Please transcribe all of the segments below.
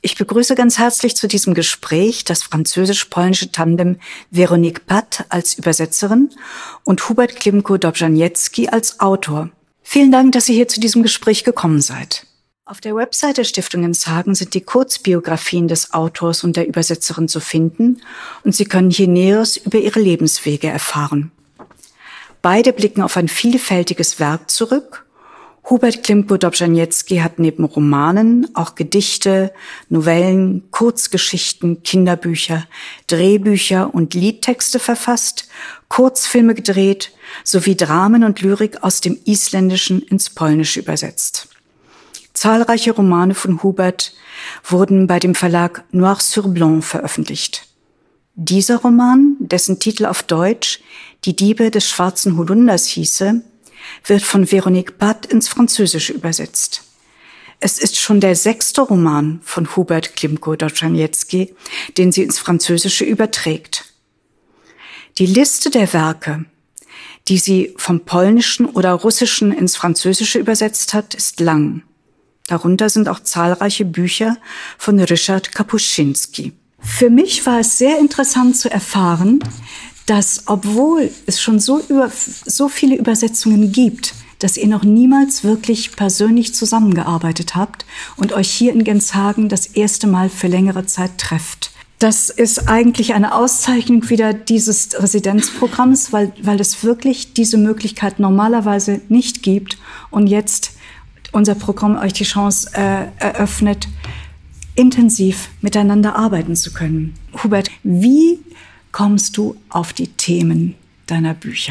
Ich begrüße ganz herzlich zu diesem Gespräch das französisch-polnische Tandem Véronique Pat als Übersetzerin und Hubert Klimko-Dobrzańecki als Autor. Vielen Dank, dass Sie hier zu diesem Gespräch gekommen seid. Auf der Website der Stiftung Enshagen sind die Kurzbiografien des Autors und der Übersetzerin zu finden und Sie können hier Näheres über ihre Lebenswege erfahren. Beide blicken auf ein vielfältiges Werk zurück. Hubert Klimko-Dobrzańecki hat neben Romanen auch Gedichte, Novellen, Kurzgeschichten, Kinderbücher, Drehbücher und Liedtexte verfasst, Kurzfilme gedreht sowie Dramen und Lyrik aus dem Isländischen ins Polnische übersetzt. Zahlreiche Romane von Hubert wurden bei dem Verlag Noir sur Blanc veröffentlicht. Dieser Roman, dessen Titel auf Deutsch Die Diebe des schwarzen Holunders hieße, wird von Véronique Pat ins Französische übersetzt. Es ist schon der 6. Roman von Hubert Klimko-Dobrzańecki, den sie ins Französische überträgt. Die Liste der Werke, die sie vom Polnischen oder Russischen ins Französische übersetzt hat, ist lang. Darunter sind auch zahlreiche Bücher von Ryszard Kapuscinski. Für mich war es sehr interessant zu erfahren, dass, obwohl es schon so viele Übersetzungen gibt, dass ihr noch niemals wirklich persönlich zusammengearbeitet habt und euch hier in Genshagen das erste Mal für längere Zeit trefft. Das ist eigentlich eine Auszeichnung wieder dieses Residenzprogramms, weil es wirklich diese Möglichkeit normalerweise nicht gibt und jetzt unser Programm euch die Chance eröffnet, intensiv miteinander arbeiten zu können. Hubert, wie kommst du auf die Themen deiner Bücher?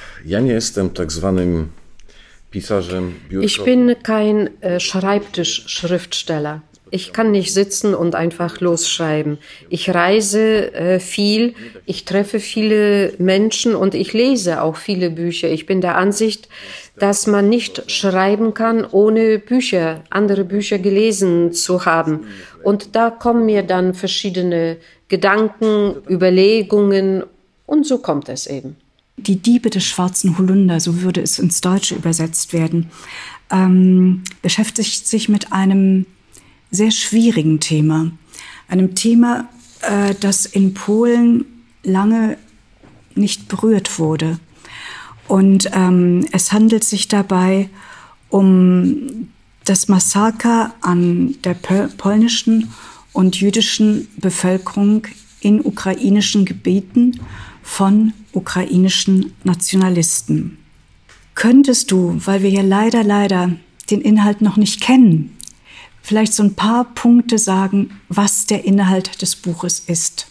Ich bin kein Schreibtischschriftsteller. Ich kann nicht sitzen und einfach losschreiben. Ich reise viel, ich treffe viele Menschen und ich lese auch viele Bücher. Ich bin der Ansicht, dass man nicht schreiben kann, ohne andere Bücher gelesen zu haben. Und da kommen mir dann verschiedene Gedanken, Überlegungen und so kommt es eben. Die Diebe des schwarzen Holunder, so würde es ins Deutsche übersetzt werden, beschäftigt sich mit einem sehr schwierigen Thema. Einem Thema, das in Polen lange nicht berührt wurde. Und es handelt sich dabei um das Massaker an der polnischen und jüdischen Bevölkerung in ukrainischen Gebieten von ukrainischen Nationalisten. Könntest du, weil wir ja leider den Inhalt noch nicht kennen, vielleicht so ein paar Punkte sagen, was der Inhalt des Buches ist?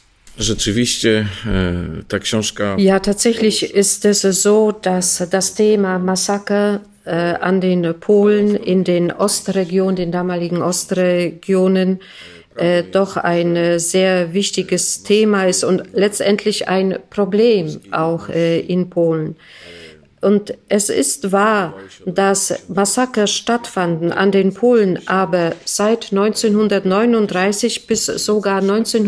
Ja, tatsächlich ist es so, dass das Thema Massaker an den Polen in den Ostregionen, den damaligen Ostregionen, doch ein sehr wichtiges Thema ist und letztendlich ein Problem auch in Polen. Und es ist wahr, dass Massaker stattfanden an den Polen, aber seit 1939 bis sogar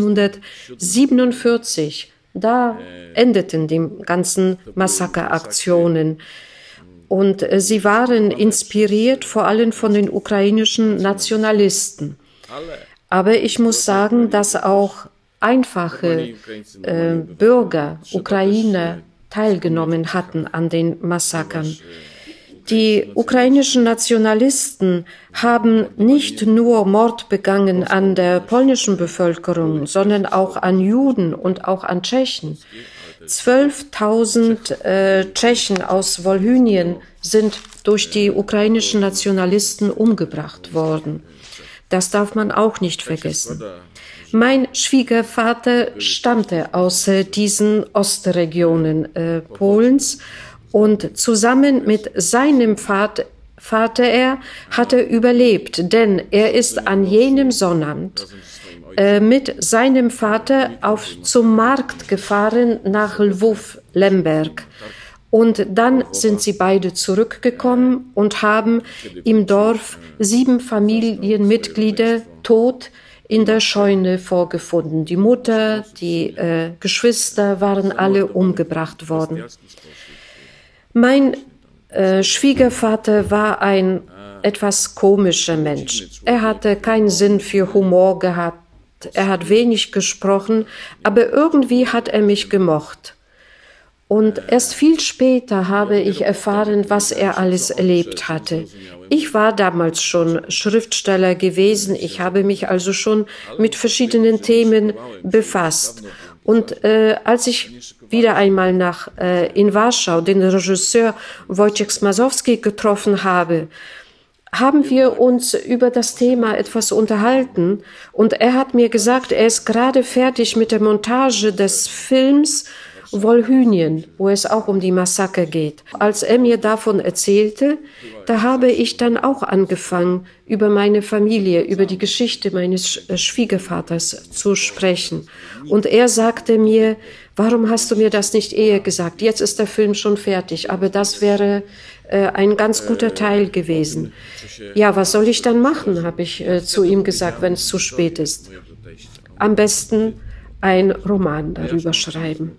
1947, da endeten die ganzen Massakeraktionen. Und sie waren inspiriert vor allem von den ukrainischen Nationalisten. Aber ich muss sagen, dass auch einfache Bürger, Ukrainer, teilgenommen hatten an den Massakern. Die ukrainischen Nationalisten haben nicht nur Mord begangen an der polnischen Bevölkerung, sondern auch an Juden und auch an Tschechen. 12.000 Tschechen aus Wolhynien sind durch die ukrainischen Nationalisten umgebracht worden. Das darf man auch nicht vergessen. Mein Schwiegervater stammte aus diesen Ostregionen Polens und zusammen mit seinem Vater hat er überlebt, denn er ist an jenem Sonnabend mit seinem Vater zum Markt gefahren nach Lwów, Lemberg. Und dann sind sie beide zurückgekommen und haben im Dorf 7 Familienmitglieder tot in der Scheune vorgefunden. Die Mutter, die Geschwister waren alle umgebracht worden. Mein Schwiegervater war ein etwas komischer Mensch. Er hatte keinen Sinn für Humor gehabt. Er hat wenig gesprochen, aber irgendwie hat er mich gemocht. Und erst viel später habe ich erfahren, was er alles erlebt hatte. Ich war damals schon Schriftsteller gewesen. Ich habe mich also schon mit verschiedenen Themen befasst. Und als ich wieder einmal in Warschau den Regisseur Wojciech Smasowski getroffen habe, haben wir uns über das Thema etwas unterhalten. Und er hat mir gesagt, er ist gerade fertig mit der Montage des Films Wolhynien, wo es auch um die Massaker geht. Als er mir davon erzählte, da habe ich dann auch angefangen, über meine Familie, über die Geschichte meines Schwiegervaters zu sprechen. Und er sagte mir, warum hast du mir das nicht eher gesagt? Jetzt ist der Film schon fertig, aber das wäre ein ganz guter Teil gewesen. Ja, was soll ich dann machen, habe ich zu ihm gesagt, wenn es zu spät ist. Am besten ein Roman darüber schreiben.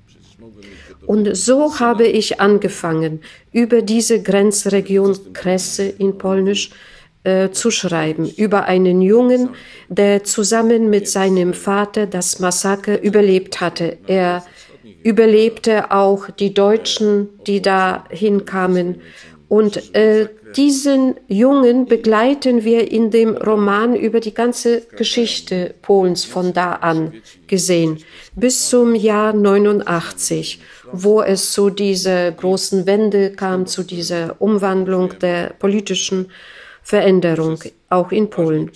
Und so habe ich angefangen, über diese Grenzregion Kresy in Polnisch zu schreiben, über einen Jungen, der zusammen mit seinem Vater das Massaker überlebt hatte. Er überlebte auch die Deutschen, die da hinkamen. Und diesen Jungen begleiten wir in dem Roman über die ganze Geschichte Polens von da an gesehen, bis zum Jahr 89, wo es zu dieser großen Wende kam, zu dieser Umwandlung der politischen Veränderung, auch in Polen.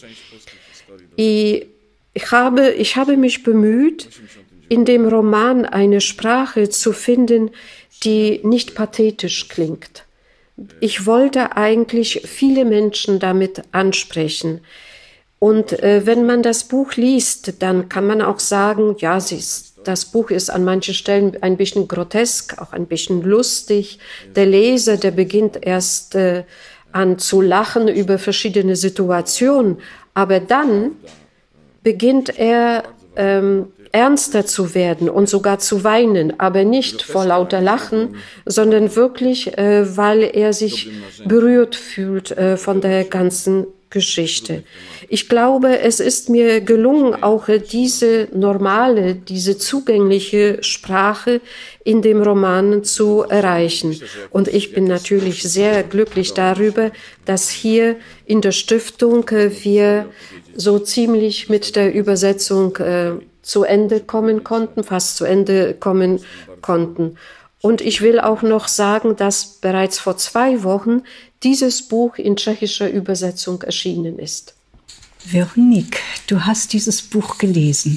Ich habe mich bemüht, in dem Roman eine Sprache zu finden, die nicht pathetisch klingt. Ich wollte eigentlich viele Menschen damit ansprechen. Und wenn man das Buch liest, dann kann man auch sagen, ja, das Buch ist an manchen Stellen ein bisschen grotesk, auch ein bisschen lustig. Der Leser, der beginnt erst an zu lachen über verschiedene Situationen, aber dann beginnt er ernster zu werden und sogar zu weinen, aber nicht vor lauter Lachen, sondern wirklich, weil er sich berührt fühlt von der ganzen Geschichte. Ich glaube, es ist mir gelungen, auch diese normale, diese zugängliche Sprache in dem Roman zu erreichen. Und ich bin natürlich sehr glücklich darüber, dass hier in der Stiftung wir so ziemlich mit der Übersetzung zu Ende kommen konnten, fast zu Ende kommen konnten. Und ich will auch noch sagen, dass bereits vor 2 Wochen dieses Buch in tschechischer Übersetzung erschienen ist. Veronique, du hast dieses Buch gelesen.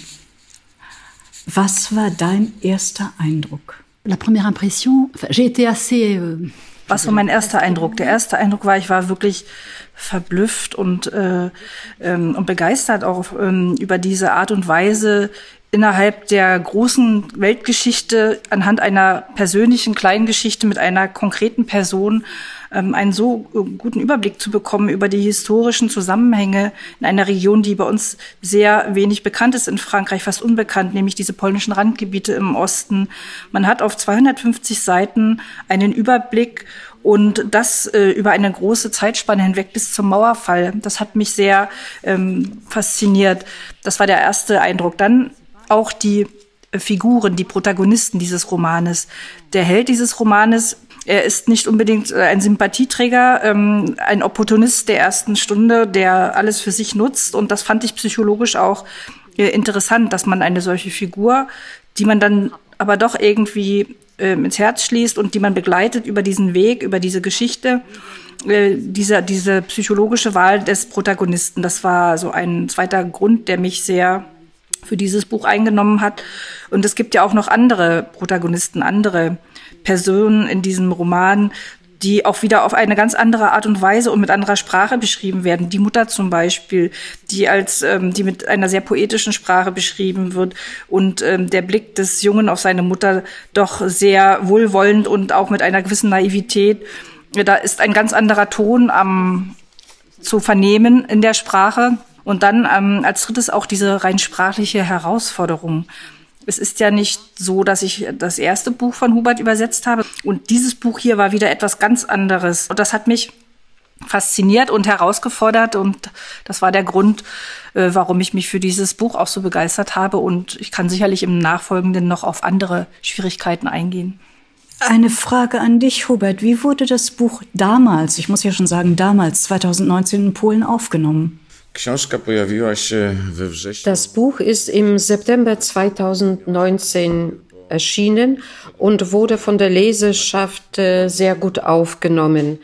Was war dein erster Eindruck? La première impression, j'ai été assez... Was war mein erster Eindruck? Der erste Eindruck war, ich war wirklich verblüfft und begeistert auch über diese Art und Weise, innerhalb der großen Weltgeschichte anhand einer persönlichen kleinen Geschichte mit einer konkreten Person einen so guten Überblick zu bekommen über die historischen Zusammenhänge in einer Region, die bei uns sehr wenig bekannt ist, in Frankreich fast unbekannt, nämlich diese polnischen Randgebiete im Osten. Man hat auf 250 Seiten einen Überblick und das über eine große Zeitspanne hinweg bis zum Mauerfall. Das hat mich sehr fasziniert. Das war der erste Eindruck. Dann auch die Figuren, die Protagonisten dieses Romanes. Der Held dieses Romanes, er ist nicht unbedingt ein Sympathieträger, ein Opportunist der ersten Stunde, der alles für sich nutzt. Und das fand ich psychologisch auch interessant, dass man eine solche Figur, die man dann aber doch irgendwie ins Herz schließt und die man begleitet über diesen Weg, über diese Geschichte, diese psychologische Wahl des Protagonisten. Das war so ein zweiter Grund, der mich sehr für dieses Buch eingenommen hat. Und es gibt ja auch noch andere Protagonisten, andere Personen in diesem Roman, die auch wieder auf eine ganz andere Art und Weise und mit anderer Sprache beschrieben werden. Die Mutter zum Beispiel, die mit einer sehr poetischen Sprache beschrieben wird und der Blick des Jungen auf seine Mutter doch sehr wohlwollend und auch mit einer gewissen Naivität. Da ist ein ganz anderer Ton zu vernehmen in der Sprache. Und dann als drittes auch diese rein sprachliche Herausforderung. Es ist ja nicht so, dass ich das erste Buch von Hubert übersetzt habe. Und dieses Buch hier war wieder etwas ganz anderes. Und das hat mich fasziniert und herausgefordert. Und das war der Grund, warum ich mich für dieses Buch auch so begeistert habe. Und ich kann sicherlich im Nachfolgenden noch auf andere Schwierigkeiten eingehen. Eine Frage an dich, Hubert. Wie wurde das Buch damals, ich muss ja schon sagen damals, 2019 in Polen aufgenommen? Das Buch ist im September 2019 erschienen und wurde von der Leserschaft sehr gut aufgenommen.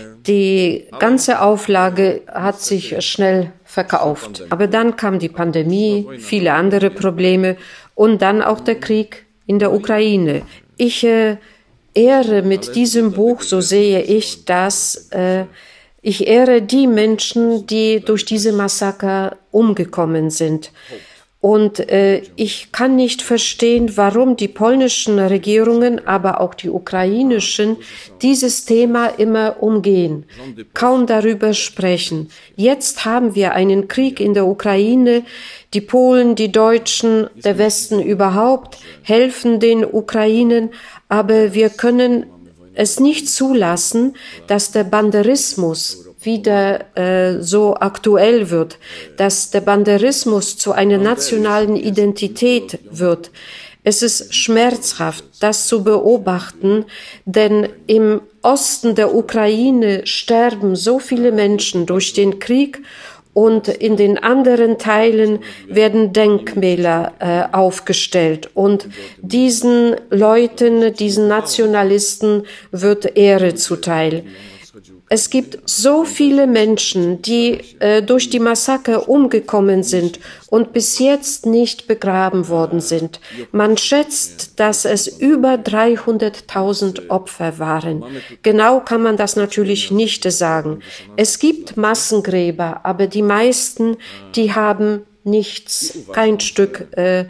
Die ganze Auflage hat sich schnell verkauft. Aber dann kam die Pandemie, viele andere Probleme und dann auch der Krieg in der Ukraine. Ich ehre mit diesem Buch, so sehe ich das, ich ehre die Menschen, die durch diese Massaker umgekommen sind. Und ich kann nicht verstehen, warum die polnischen Regierungen, aber auch die ukrainischen, dieses Thema immer umgehen, kaum darüber sprechen. Jetzt haben wir einen Krieg in der Ukraine. Die Polen, die Deutschen, der Westen überhaupt helfen den Ukrainen, aber wir können es nicht zulassen, dass der Banderismus wieder so aktuell wird, dass der Banderismus zu einer nationalen Identität wird. Es ist schmerzhaft, das zu beobachten, denn im Osten der Ukraine sterben so viele Menschen durch den Krieg und in den anderen Teilen werden Denkmäler aufgestellt. Und diesen Leuten, diesen Nationalisten wird Ehre zuteil. Es gibt so viele Menschen, die durch die Massaker umgekommen sind und bis jetzt nicht begraben worden sind. Man schätzt, dass es über 300.000 Opfer waren. Genau kann man das natürlich nicht sagen. Es gibt Massengräber, aber die meisten, die haben nichts, kein Stück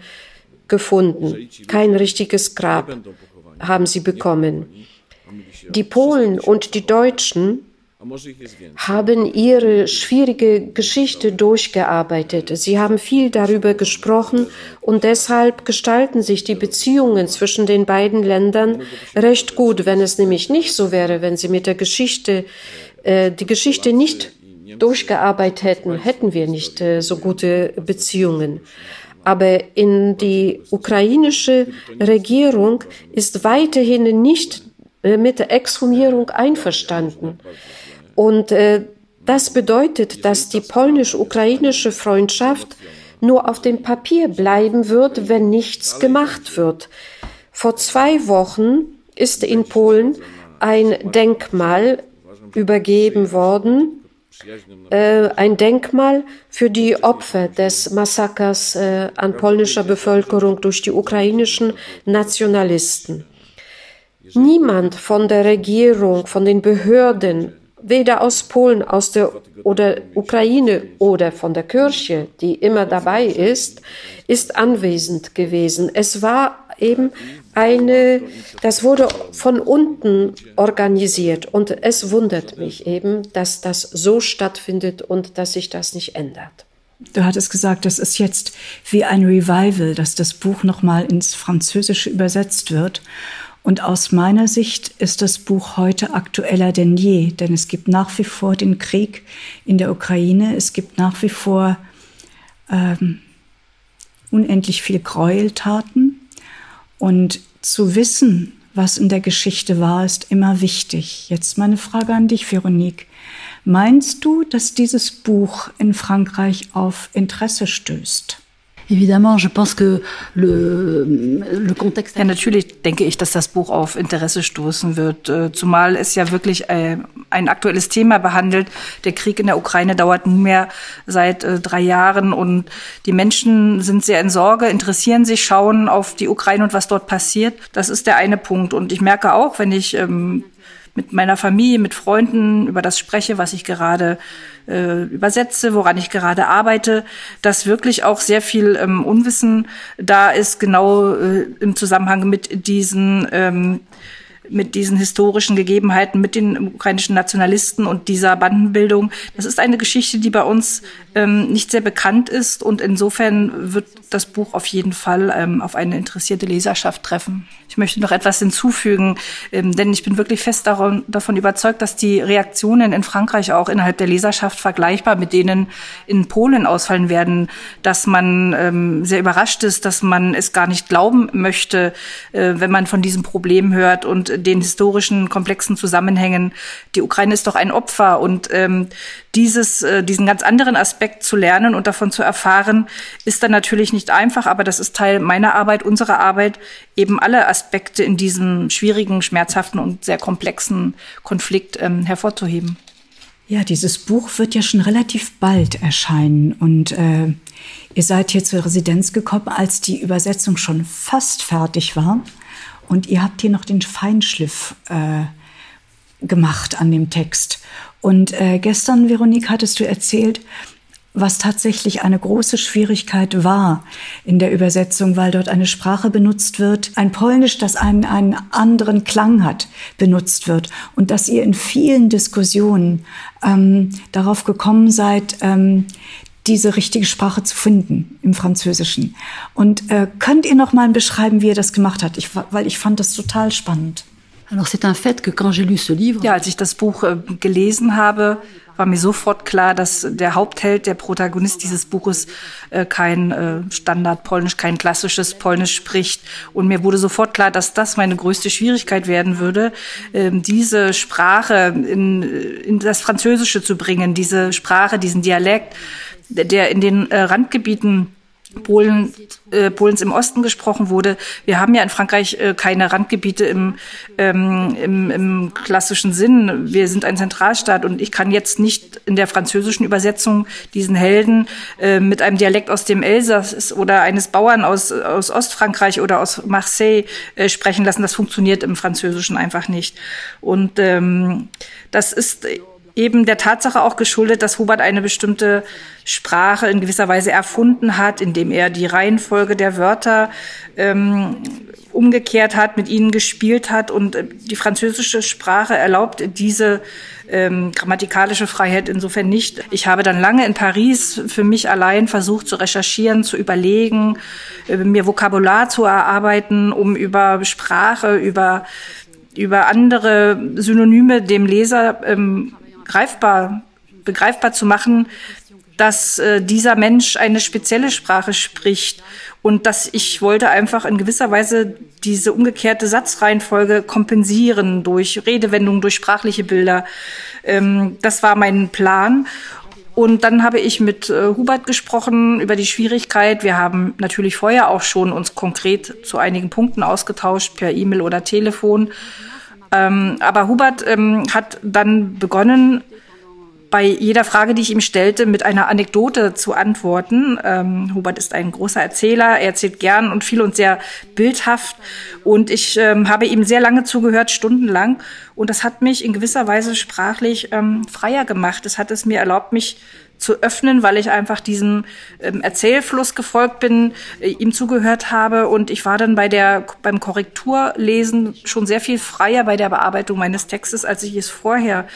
gefunden. Kein richtiges Grab haben sie bekommen. Die Polen und die Deutschen haben ihre schwierige Geschichte durchgearbeitet. Sie haben viel darüber gesprochen und deshalb gestalten sich die Beziehungen zwischen den beiden Ländern recht gut. Wenn es nämlich nicht so wäre, wenn sie mit der Geschichte, die Geschichte nicht durchgearbeitet hätten, hätten wir nicht so gute Beziehungen. Aber in die ukrainische Regierung ist weiterhin nicht mit der Exhumierung einverstanden. Und das bedeutet, dass die polnisch-ukrainische Freundschaft nur auf dem Papier bleiben wird, wenn nichts gemacht wird. Vor 2 Wochen ist in Polen ein Denkmal übergeben worden, ein Denkmal für die Opfer des Massakers an polnischer Bevölkerung durch die ukrainischen Nationalisten. Niemand von der Regierung, von den Behörden, weder aus Polen, aus der oder Ukraine oder von der Kirche, die immer dabei ist anwesend gewesen. Es war eben das wurde von unten organisiert und es wundert mich eben, dass das so stattfindet und dass sich das nicht ändert. Du hattest gesagt, das ist jetzt wie ein Revival, dass das Buch nochmal ins Französische übersetzt wird. Und aus meiner Sicht ist das Buch heute aktueller denn je, denn es gibt nach wie vor den Krieg in der Ukraine, es gibt nach wie vor unendlich viele Gräueltaten. Und zu wissen, was in der Geschichte war, ist immer wichtig. Jetzt meine Frage an dich, Veronique. Meinst du, dass dieses Buch in Frankreich auf Interesse stößt? Évidemment, je pense que le contexte. Ja, natürlich denke ich, dass das Buch auf Interesse stoßen wird, zumal es ja wirklich ein aktuelles Thema behandelt. Der Krieg in der Ukraine dauert nunmehr seit 3 Jahren und die Menschen sind sehr in Sorge, interessieren sich, schauen auf die Ukraine und was dort passiert. Das ist der eine Punkt. Und ich merke auch, wenn ich mit meiner Familie, mit Freunden über das spreche, was ich gerade übersetze, woran ich gerade arbeite, dass wirklich auch sehr viel Unwissen da ist, genau im Zusammenhang mit diesen mit diesen historischen Gegebenheiten, mit den ukrainischen Nationalisten und dieser Bandenbildung. Das ist eine Geschichte, die bei uns nicht sehr bekannt ist und insofern wird das Buch auf jeden Fall auf eine interessierte Leserschaft treffen. Ich möchte noch etwas hinzufügen, denn ich bin wirklich fest davon überzeugt, dass die Reaktionen in Frankreich auch innerhalb der Leserschaft vergleichbar mit denen in Polen ausfallen werden, dass man sehr überrascht ist, dass man es gar nicht glauben möchte, wenn man von diesem Problem hört und den historischen komplexen Zusammenhängen. Die Ukraine ist doch ein Opfer und diesen ganz anderen Aspekt zu lernen und davon zu erfahren, ist dann natürlich nicht einfach, aber das ist Teil meiner Arbeit, unserer Arbeit, eben alle Aspekte in diesem schwierigen, schmerzhaften und sehr komplexen Konflikt hervorzuheben. Ja, dieses Buch wird ja schon relativ bald erscheinen und ihr seid hier zur Residenz gekommen, als die Übersetzung schon fast fertig war und ihr habt hier noch den Feinschliff gemacht an dem Text. Und gestern, Veronique, hattest du erzählt, was tatsächlich eine große Schwierigkeit war in der Übersetzung, weil dort eine Sprache benutzt wird, ein Polnisch, das einen anderen Klang hat, benutzt wird. Und dass ihr in vielen Diskussionen darauf gekommen seid, diese richtige Sprache zu finden im Französischen. Und könnt ihr noch mal beschreiben, wie ihr das gemacht habt? Weil ich fand das total spannend. Alors c'est un fait que quand j'ai lu ce livre, ja, als ich das Buch gelesen habe, war mir sofort klar, dass der Hauptheld, der Protagonist dieses Buches kein Standard-Polnisch, kein klassisches Polnisch spricht. Und mir wurde sofort klar, dass das meine größte Schwierigkeit werden würde, diese Sprache in das Französische zu bringen, diese Sprache, diesen Dialekt, der in den Randgebieten Polens im Osten gesprochen wurde. Wir haben ja in Frankreich keine Randgebiete im klassischen Sinn. Wir sind ein Zentralstaat und ich kann jetzt nicht in der französischen Übersetzung diesen Helden mit einem Dialekt aus dem Elsass oder eines Bauern aus Ostfrankreich oder aus Marseille sprechen lassen. Das funktioniert im Französischen einfach nicht. Und das ist eben der Tatsache auch geschuldet, dass Hubert eine bestimmte Sprache in gewisser Weise erfunden hat, indem er die Reihenfolge der Wörter umgekehrt hat, mit ihnen gespielt hat. Und die französische Sprache erlaubt diese grammatikalische Freiheit insofern nicht. Ich habe dann lange in Paris für mich allein versucht zu recherchieren, zu überlegen, mir Vokabular zu erarbeiten, um über Sprache, über andere Synonyme dem Leser begreifbar zu machen, dass dieser Mensch eine spezielle Sprache spricht und dass ich wollte einfach in gewisser Weise diese umgekehrte Satzreihenfolge kompensieren durch Redewendungen, durch sprachliche Bilder. Das war mein Plan. Und dann habe ich mit Hubert gesprochen über die Schwierigkeit. Wir haben natürlich vorher auch schon uns konkret zu einigen Punkten ausgetauscht, per E-Mail oder Telefon. Aber Hubert hat dann begonnen, bei jeder Frage, die ich ihm stellte, mit einer Anekdote zu antworten. Hubert ist ein großer Erzähler, er erzählt gern und viel und sehr bildhaft. Und ich habe ihm sehr lange zugehört, stundenlang. Und das hat mich in gewisser Weise sprachlich freier gemacht. Es hat es mir erlaubt, mich zu öffnen, weil ich einfach diesem Erzählfluss gefolgt bin, ihm zugehört habe und ich war dann beim Korrekturlesen schon sehr viel freier bei der Bearbeitung meines Textes, als ich es vorher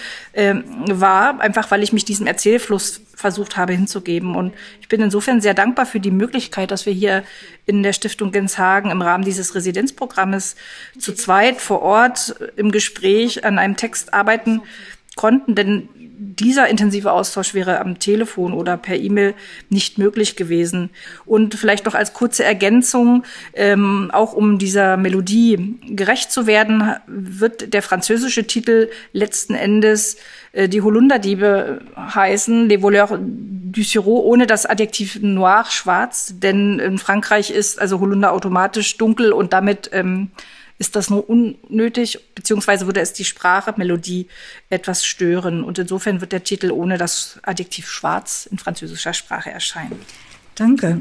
war, einfach weil ich mich diesem Erzählfluss versucht habe hinzugeben. Und ich bin insofern sehr dankbar für die Möglichkeit, dass wir hier in der Stiftung Genshagen im Rahmen dieses Residenzprogrammes zu zweit vor Ort im Gespräch an einem Text arbeiten konnten, denn dieser intensive Austausch wäre am Telefon oder per E-Mail nicht möglich gewesen. Und vielleicht noch als kurze Ergänzung, auch um dieser Melodie gerecht zu werden, wird der französische Titel letzten Endes die Holunderdiebe heißen, Les Voleurs du Sirop, ohne das Adjektiv noir, schwarz, denn in Frankreich ist also Holunder automatisch dunkel und damit ist das nur unnötig, beziehungsweise würde es die Sprache, Melodie etwas stören. Und insofern wird der Titel ohne das Adjektiv schwarz in französischer Sprache erscheinen. Danke.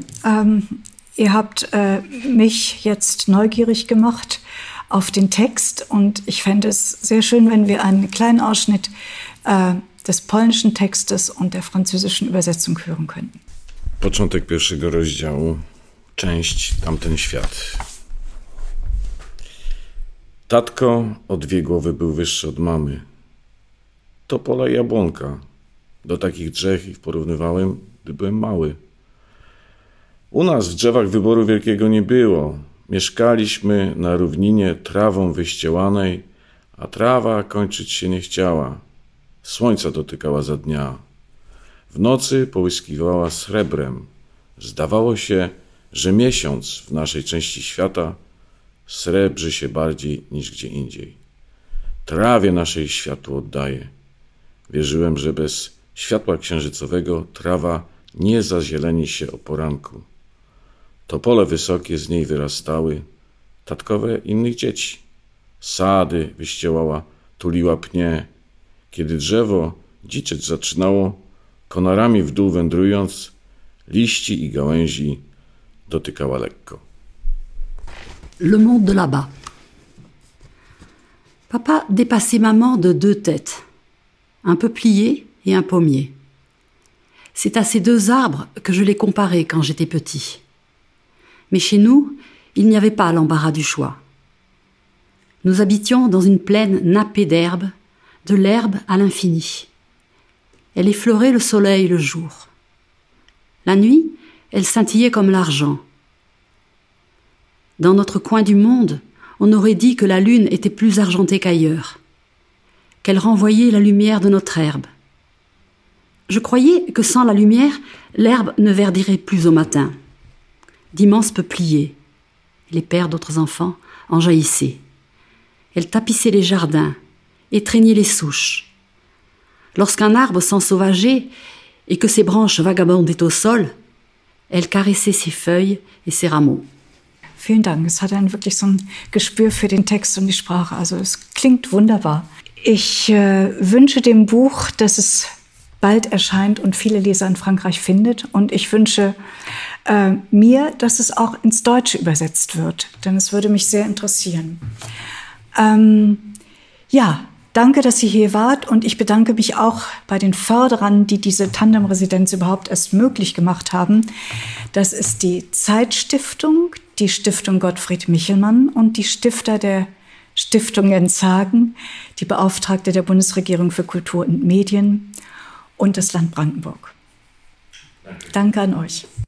Ihr habt mich jetzt neugierig gemacht auf den Text und ich fände es sehr schön, wenn wir einen kleinen Ausschnitt des polnischen Textes und der französischen Übersetzung hören könnten. Początek pierwszego rozdziału, część Tamten świat. Tatko o 2 głowy był wyższy od mamy. Topola i jabłonka. Do takich drzew ich porównywałem, gdy byłem mały. U nas w drzewach wyboru wielkiego nie było. Mieszkaliśmy na równinie trawą wyścielanej, a trawa kończyć się nie chciała. Słońca dotykała za dnia. W nocy połyskiwała srebrem. Zdawało się, że miesiąc w naszej części świata srebrzy się bardziej niż gdzie indziej. Trawie naszej światło oddaje. Wierzyłem, że bez światła księżycowego trawa nie zazieleni się o poranku. Topole wysokie z niej wyrastały, tatkowe innych dzieci. Sady wyścielała, tuliła pnie. Kiedy drzewo dziczeć zaczynało, konarami w dół wędrując, liści i gałęzi dotykała lekko. Le monde de là-bas. Papa dépassait maman de 2 têtes, un peuplier et un pommier. C'est à ces 2 arbres que je les comparais quand j'étais petit. Mais chez nous, il n'y avait pas l'embarras du choix. Nous habitions dans une plaine nappée d'herbe, de l'herbe à l'infini. Elle effleurait le soleil le jour. La nuit, elle scintillait comme l'argent. Dans notre coin du monde, on aurait dit que la lune était plus argentée qu'ailleurs, qu'elle renvoyait la lumière de notre herbe. Je croyais que sans la lumière, l'herbe ne verdirait plus au matin. D'immenses peupliers, les pères d'autres enfants, en jaillissaient. Elle tapissait les jardins, étreignait les souches. Lorsqu'un arbre s'ensauvageait et que ses branches vagabondaient au sol, elle caressait ses feuilles et ses rameaux. Vielen Dank. Es hat einen wirklich so ein Gespür für den Text und die Sprache. Also es klingt wunderbar. Ich wünsche dem Buch, dass es bald erscheint und viele Leser in Frankreich findet. Und ich wünsche mir, dass es auch ins Deutsche übersetzt wird. Denn es würde mich sehr interessieren. Ja, danke, dass Sie hier wart. Und ich bedanke mich auch bei den Förderern, die diese Tandem-Residenz überhaupt erst möglich gemacht haben. Das ist die Zeitstiftung, die Stiftung Gottfried Michelmann und die Stifter der Stiftung Jens Hagen, die Beauftragte der Bundesregierung für Kultur und Medien und das Land Brandenburg. Danke an euch.